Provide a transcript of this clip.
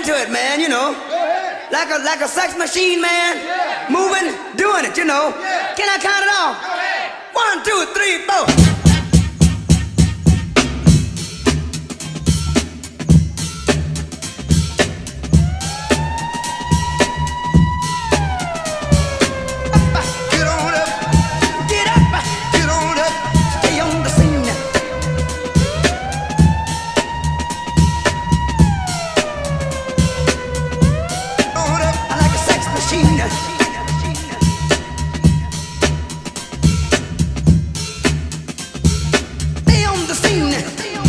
to it, man, you know. Like a sex machine, man. Moving, doing it, you know. Can I count it off?